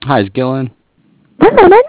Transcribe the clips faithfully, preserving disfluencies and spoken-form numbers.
Hi, is Gillen? One moment.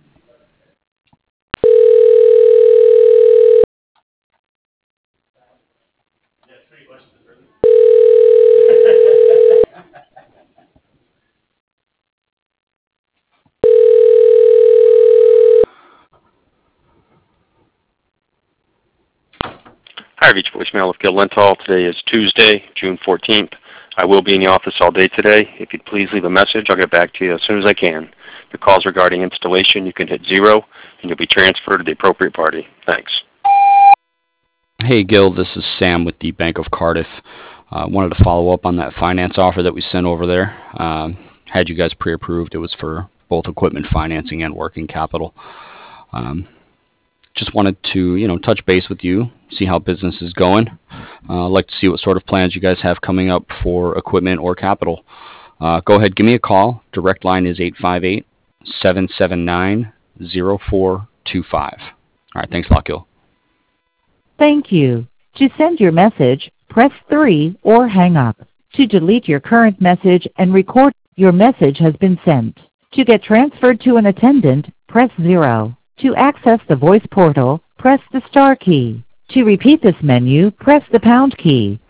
Hi, I've reached voicemail with Gil Lenthal. Today is Tuesday, June fourteenth. I will be in the office all day today. If you'd please leave a message, I'll get back to you as soon as I can. If your call's regarding installation, you can hit zero, and you'll be transferred to the appropriate party. Thanks. Hey, Gil, this is Sam with the Bank of Cardiff. I uh, wanted to follow up on that finance offer that we sent over there. Um, had you guys pre-approved. It was for both equipment financing and working capital. Um, just wanted to, you know, touch base with you, see how business is going. Uh, I'd like to see what sort of plans you guys have coming up for equipment or capital. Uh, go ahead, give me a call. Direct line is eight five eight, seven seven nine, zero four two five. All right, thanks a lot, Gil. Thank you. To send your message, press three or hang up. To delete your current message and record, your message has been sent. To get transferred to an attendant, press zero. To access the voice portal, press the star key. To repeat this menu, press the pound key.